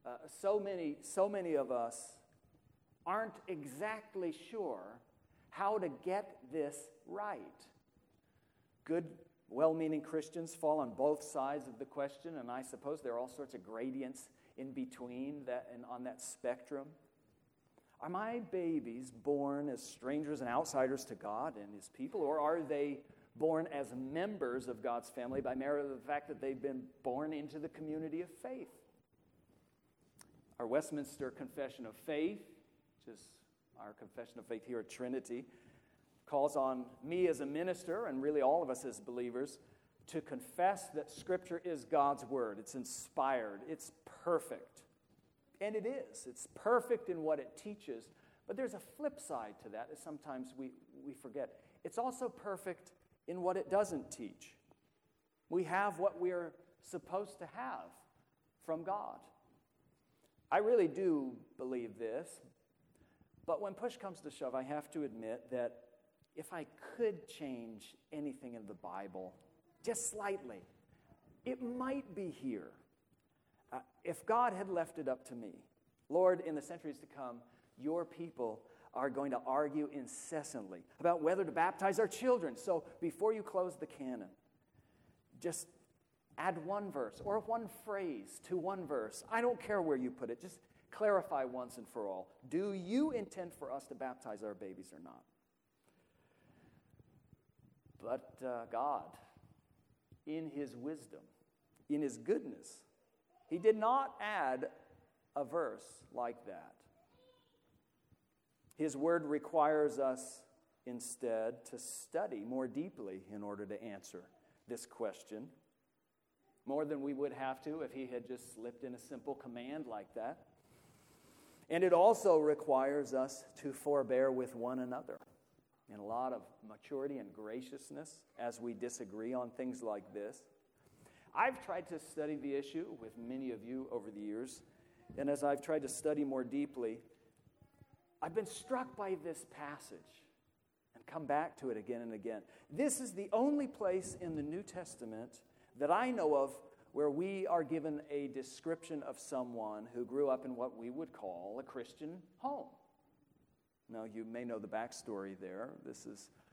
so many of us aren't exactly sure how to get this right. Good, well-meaning Christians fall on both sides of the question, and I suppose there are all sorts of gradients in between that and on that spectrum. Are my babies born as strangers and outsiders to God and His people, or are they born as members of God's family by merit of the fact that they've been born into the community of faith? Our Westminster Confession of Faith, which is our confession of faith here at Trinity, calls on me as a minister, and really all of us as believers, to confess that Scripture is God's Word. It's inspired. It's perfect. And it is. It's perfect in what it teaches. But there's a flip side to that sometimes we forget. It's also perfect in what it doesn't teach. We have what we're supposed to have from God. I really do believe this, but when push comes to shove, I have to admit that if I could change anything in the Bible, just slightly, it might be here. If God had left it up to me, Lord, in the centuries to come, your people are going to argue incessantly about whether to baptize our children. So before you close the canon, just add one verse or one phrase to one verse. I don't care where you put it. Just clarify once and for all. Do you intend for us to baptize our babies or not? But God, in His wisdom, in His goodness, He did not add a verse like that. His Word requires us instead to study more deeply in order to answer this question, more than we would have to if He had just slipped in a simple command like that. And it also requires us to forbear with one another in a lot of maturity and graciousness as we disagree on things like this. I've tried to study the issue with many of you over the years, and as I've tried to study more deeply, I've been struck by this passage and come back to it again and again. This is the only place in the New Testament that I know of where we are given a description of someone who grew up in what we would call a Christian home. Now, you may know the backstory there. This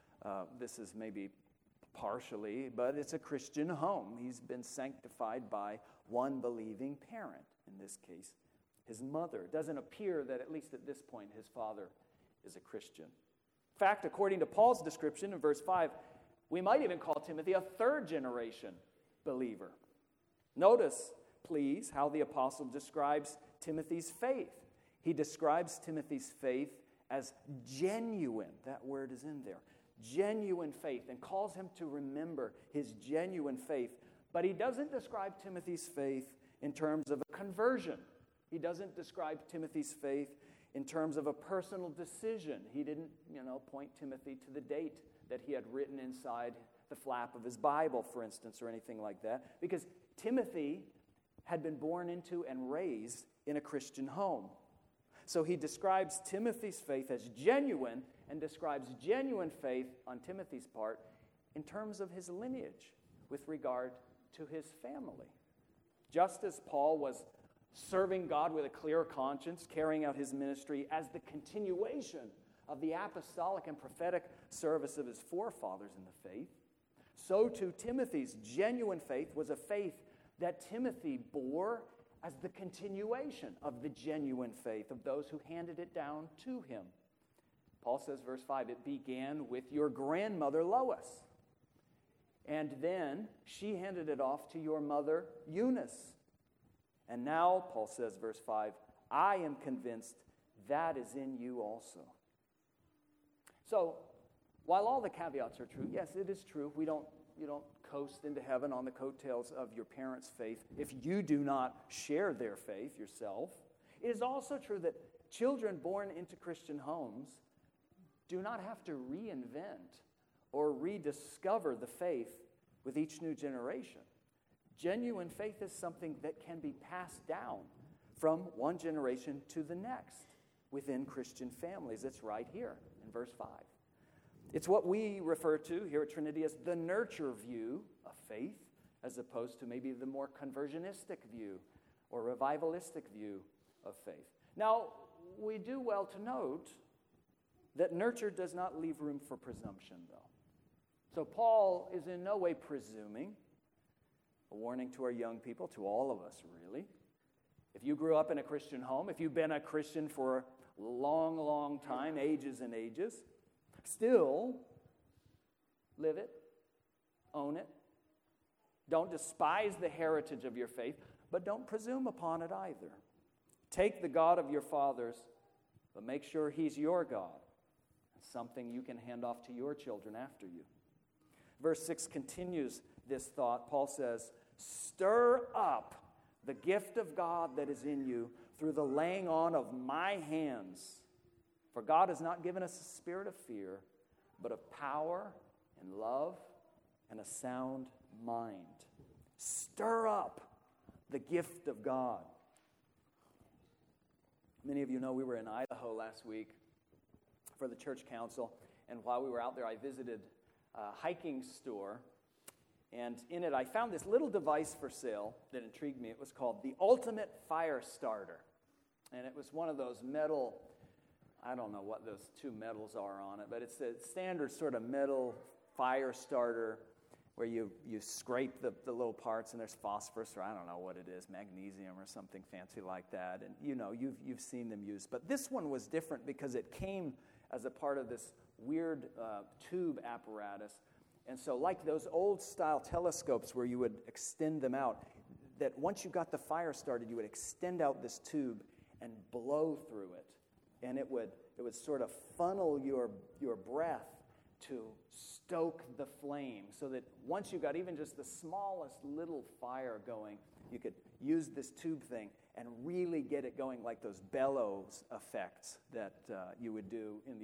is maybe partially, but it's a Christian home. He's been sanctified by one believing parent, in this case, his mother. It doesn't appear that, at least at this point, his father is a Christian. In fact, according to Paul's description in verse 5, we might even call Timothy a third-generation believer. Notice, please, how the apostle describes Timothy's faith. He describes Timothy's faith as genuine. That word is in there. Genuine faith, and calls him to remember his genuine faith. But he doesn't describe Timothy's faith in terms of a conversion. He doesn't describe Timothy's faith in terms of a personal decision. He didn't, point Timothy to the date that he had written inside the flap of his Bible, for instance, or anything like that, because Timothy had been born into and raised in a Christian home. So he describes Timothy's faith as genuine and describes genuine faith on Timothy's part in terms of his lineage with regard to his family. Just as Paul was serving God with a clear conscience, carrying out his ministry as the continuation of the apostolic and prophetic service of his forefathers in the faith, so too Timothy's genuine faith was a faith that Timothy bore as the continuation of the genuine faith of those who handed it down to him. Paul says, verse 5, it began with your grandmother Lois, and then she handed it off to your mother Eunice. And now, Paul says, verse 5, I am convinced that is in you also. So, while all the caveats are true, yes, it is true. You don't coast into heaven on the coattails of your parents' faith if you do not share their faith yourself. It is also true that children born into Christian homes do not have to reinvent or rediscover the faith with each new generation. Genuine faith is something that can be passed down from one generation to the next within Christian families. It's right here in verse 5. It's what we refer to here at Trinity as the nurture view of faith, as opposed to maybe the more conversionistic view or revivalistic view of faith. Now, we do well to note that nurture does not leave room for presumption, though. So Paul is in no way presuming. A warning to our young people, to all of us, really. If you grew up in a Christian home, if you've been a Christian for a long, long time, ages and ages, still live it, own it. Don't despise the heritage of your faith, but don't presume upon it either. Take the God of your fathers, but make sure He's your God. It's something you can hand off to your children after you. Verse 6 continues this thought. Paul says, "Stir up the gift of God that is in you through the laying on of my hands. For God has not given us a spirit of fear, but of power and love and a sound mind." Stir up the gift of God. Many of you know we were in Idaho last week for the church council, and while we were out there, I visited a hiking store, and in it I found this little device for sale that intrigued me. It was called the Ultimate Fire Starter, and it was one of those metal, I don't know what those two metals are on it, but it's a standard sort of metal fire starter where you scrape the little parts and there's phosphorus, or I don't know what it is, magnesium or something fancy like that. And you've seen them used. But this one was different because it came as a part of this weird tube apparatus. And so like those old style telescopes where you would extend them out, that once you got the fire started, you would extend out this tube and blow through it. And it would sort of funnel your breath to stoke the flame, so that once you got even just the smallest little fire going, you could use this tube thing and really get it going, like those bellows effects that you would do in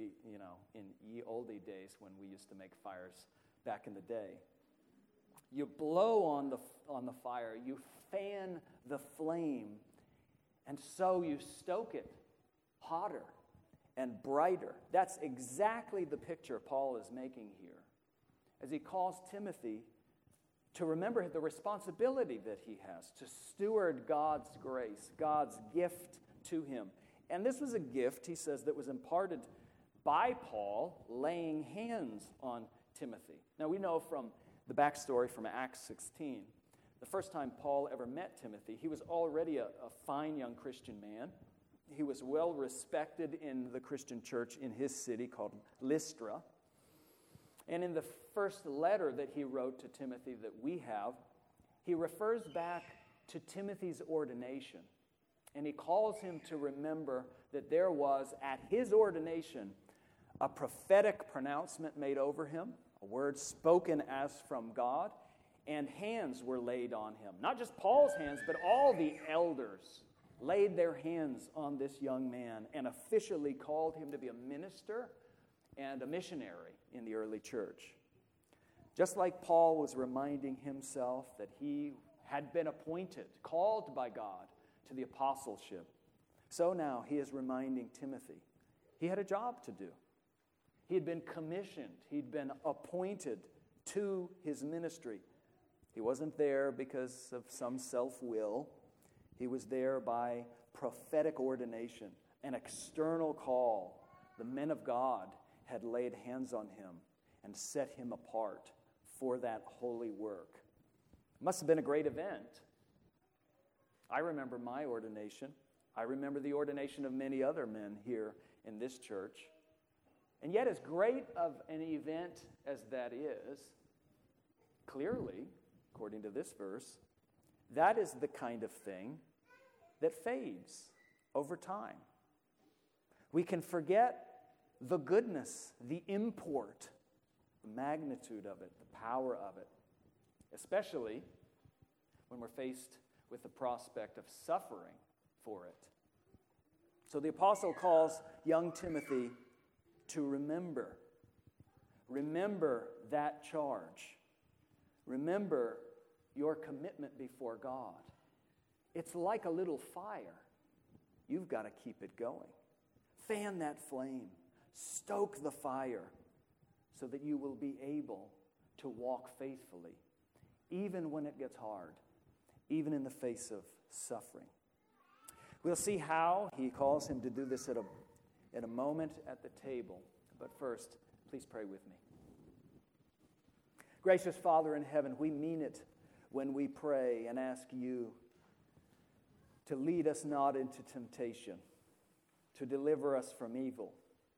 ye olde days when we used to make fires back in the day. You blow on the fire, you fan the flame, and so you stoke it hotter and brighter. That's exactly the picture Paul is making here as he calls Timothy to remember the responsibility that he has to steward God's grace, God's gift to him. And this was a gift, he says, that was imparted by Paul laying hands on Timothy. Now we know from the backstory from Acts 16, the first time Paul ever met Timothy, he was already a fine young Christian man. He was well respected in the Christian church in his city called Lystra. And in the first letter that he wrote to Timothy that we have, he refers back to Timothy's ordination. And he calls him to remember that there was, at his ordination, a prophetic pronouncement made over him, a word spoken as from God, and hands were laid on him. Not just Paul's hands, but all the elders laid their hands on this young man and officially called him to be a minister and a missionary in the early church. Just like Paul was reminding himself that he had been appointed, called by God to the apostleship, so now he is reminding Timothy he had a job to do. He had been commissioned. He'd been appointed to his ministry. He wasn't there because of some self-will. He was there by prophetic ordination, an external call. The men of God had laid hands on him and set him apart for that holy work. It must have been a great event. I remember my ordination. I remember the ordination of many other men here in this church. And yet, as great of an event as that is, clearly, according to this verse, that is the kind of thing that fades over time. We can forget the goodness, the import, the magnitude of it, the power of it, especially when we're faced with the prospect of suffering for it. So the apostle calls young Timothy to remember that charge. Remember your commitment before God. It's like a little fire. You've got to keep it going. Fan that flame. Stoke the fire so that you will be able to walk faithfully, even when it gets hard, even in the face of suffering. We'll see how he calls him to do this at a moment at the table. But first, please pray with me. Gracious Father in heaven, we mean it when we pray and ask you to lead us not into temptation, to deliver us from evil.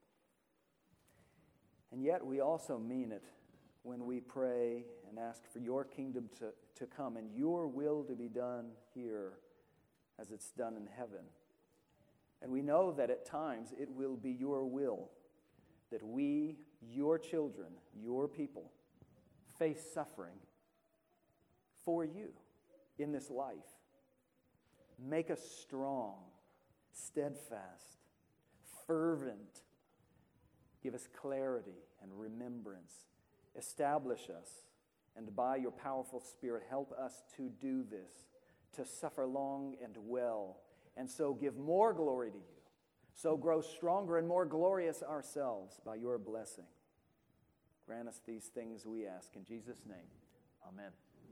And yet we also mean it when we pray and ask for your kingdom to come and your will to be done here as it's done in heaven. And we know that at times it will be your will that we, your children, your people, face suffering for you in this life. Make us strong, steadfast, fervent. Give us clarity and remembrance. Establish us, and by your powerful Spirit, help us to do this, to suffer long and well, and so give more glory to you, so grow stronger and more glorious ourselves by your blessing. Grant us these things, we ask, in Jesus' name. Amen.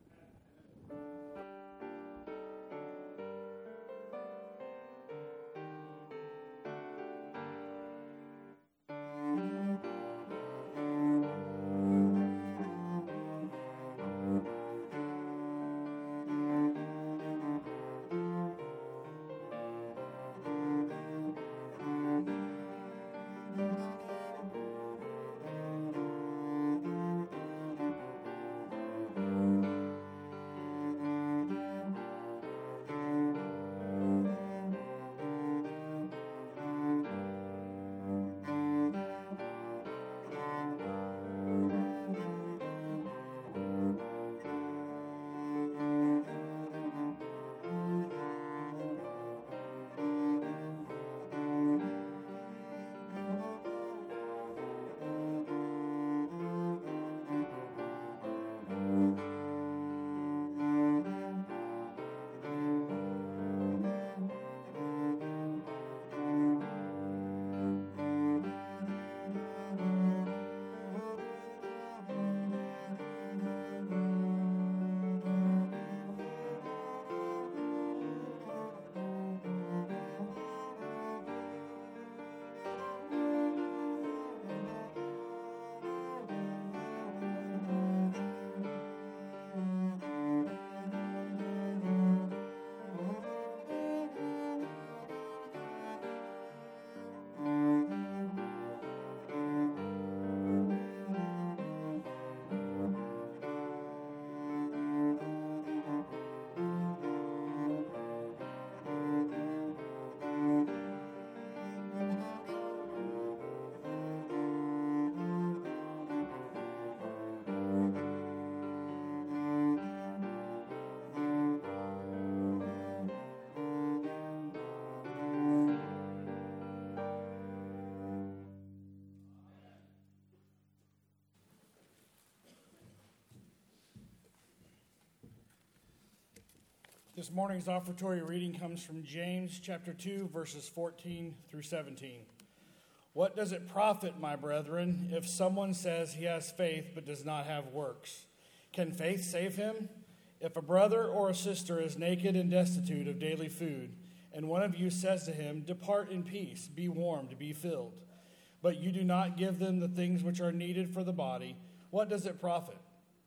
This morning's offertory reading comes from James chapter 2, verses 14 through 17. What does it profit, my brethren, if someone says he has faith but does not have works? Can faith save him? If a brother or a sister is naked and destitute of daily food, and one of you says to him, "Depart in peace, be warmed, be filled," but you do not give them the things which are needed for the body, what does it profit?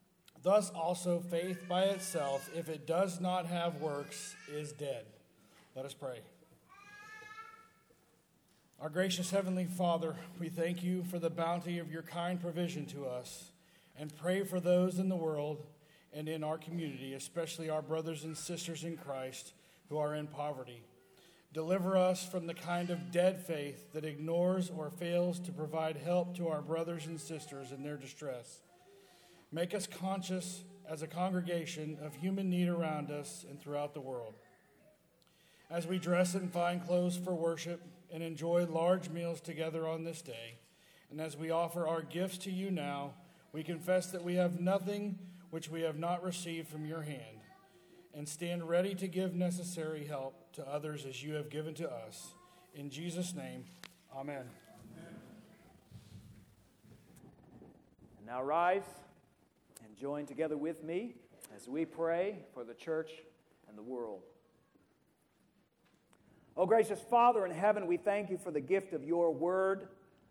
Thus also faith by itself, if it does not have works, is dead. Let us pray. Our gracious Heavenly Father, we thank you for the bounty of your kind provision to us, and pray for those in the world and in our community, especially our brothers and sisters in Christ who are in poverty. Deliver us from the kind of dead faith that ignores or fails to provide help to our brothers and sisters in their distress. Make us conscious as a congregation of human need around us and throughout the world. As we dress in fine clothes for worship and enjoy large meals together on this day, and as we offer our gifts to you now, we confess that we have nothing which we have not received from your hand, and stand ready to give necessary help to others as you have given to us. In Jesus' name, amen. And now rise and join together with me as we pray for the church and the world. Oh, gracious Father in heaven, we thank you for the gift of your word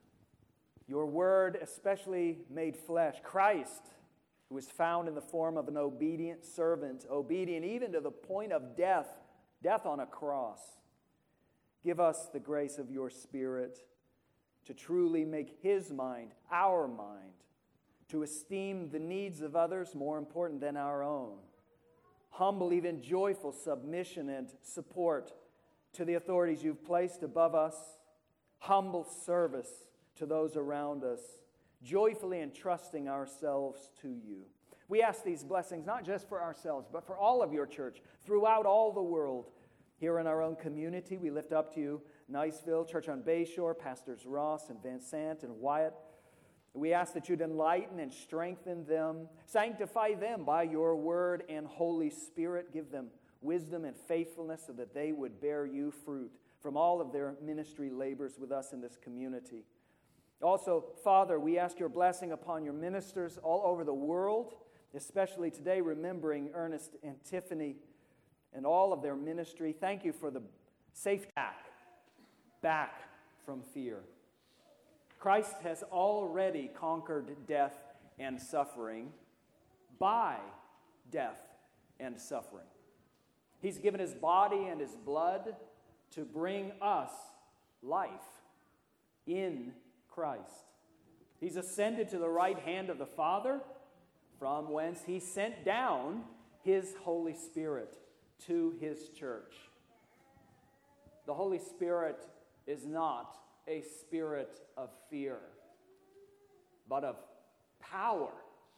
especially made flesh, Christ, who was found in the form of an obedient servant, obedient even to the point of death on a cross. Give us the grace of your Spirit to truly make his mind our mind, to esteem the needs of others more important than our own. Humble, even joyful submission and support to the authorities you've placed above us. Humble service to those around us. Joyfully entrusting ourselves to you. We ask these blessings not just for ourselves, but for all of your church throughout all the world. Here in our own community, we lift up to you Niceville, Church on Bayshore, Pastors Ross and Van Sant and Wyatt. We ask that you'd enlighten and strengthen them, sanctify them by your word and Holy Spirit. Give them wisdom and faithfulness so that they would bear you fruit from all of their ministry labors with us in this community. Also, Father, we ask your blessing upon your ministers all over the world, especially today remembering Ernest and Tiffany and all of their ministry. Thank you for the safe back from fear. Christ has already conquered death and suffering by death and suffering. He's given his body and his blood to bring us life in Christ. He's ascended to the right hand of the Father, from whence he sent down his Holy Spirit to his church. The Holy Spirit is not a spirit of fear, but of power,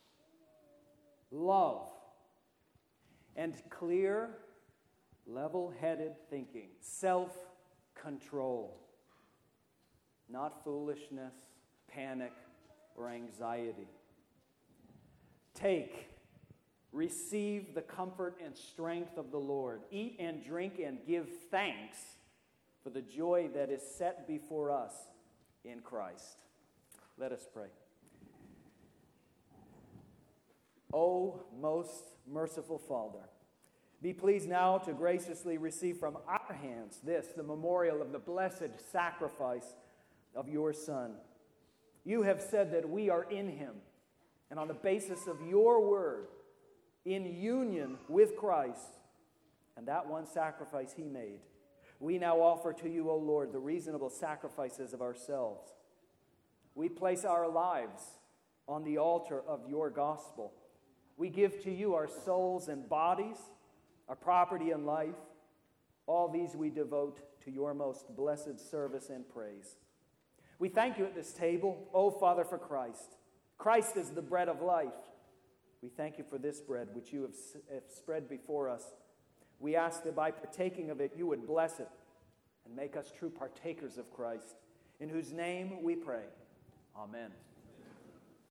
love, and clear, level-headed thinking, self-control, not foolishness, panic, or anxiety. Take, receive the comfort and strength of the Lord. Eat and drink and give thanks for the joy that is set before us in Christ. Let us pray. O most merciful Father, be pleased now to graciously receive from our hands this, the memorial of the blessed sacrifice of your Son. You have said that we are in him, and on the basis of your word, in union with Christ, and that one sacrifice he made, we now offer to you, O Lord, the reasonable sacrifices of ourselves. We place our lives on the altar of your gospel. We give to you our souls and bodies, our property and life. All these we devote to your most blessed service and praise. We thank you at this table, O Father, for Christ. Christ is the bread of life. We thank you for this bread which you have spread before us. We ask that by partaking of it, you would bless it and make us true partakers of Christ, in whose name we pray. Amen.